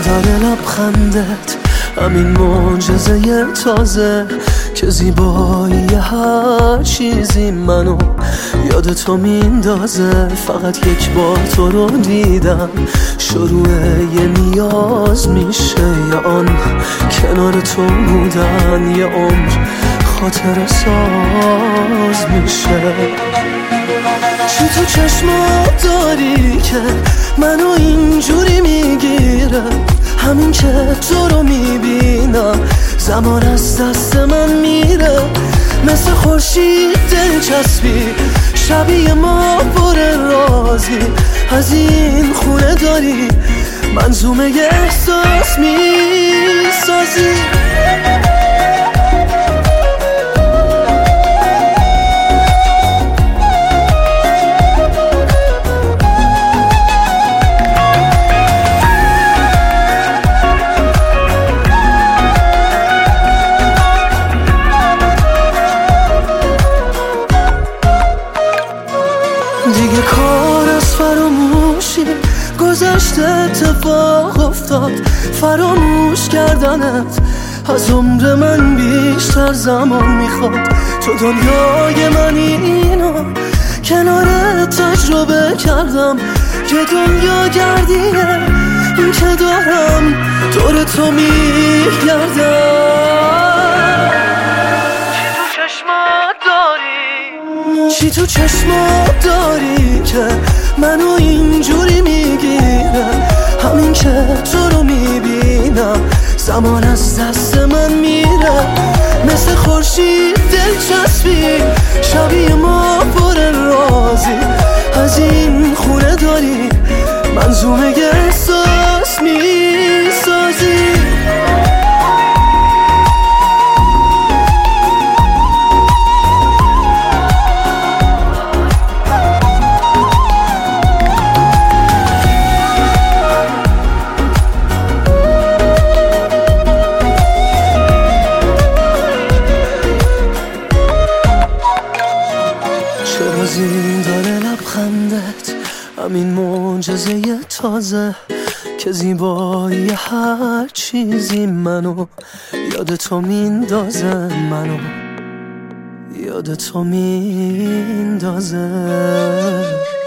داره لبخندت، همین معجزه تازه که زیبایی هر چیزی منو یاد تو میندازه. فقط یک بار تو رو دیدم شروع یه نیاز میشه، یا آن کنار تو بودن یه عمر خاطر ساز میشه. چی تو چشمات داری که منو اینجوری میگیره؟ همین که تو رو میبینم زمان از دست من میره. مثل خورشید دلچسبی شبیه ما پر رازی، از این خونه داری منظومه احساس میسازی. دیگه کار از فراموشی گذشته، اتفاق افتاد فراموش کردنت از عمر من بیشتر زمان میخواد. تو دنیای منی، اینو کنارت تجربه کردم که دنیا گردیه این که دارم دور تو میگردم. چی تو چشمات داری که منو اینجوری میگیره؟ همین که تو رو میبینم زمان از دست من میره. مثل خورشید دلچسبی شبیه ما پر رازی، از این خونه داری منظومه احساس میسازی. این داره لبخندت، همین معجزه تازه که زیبایی هر چیزی منو یاد تو میندازه، منو یاد تو میندازه.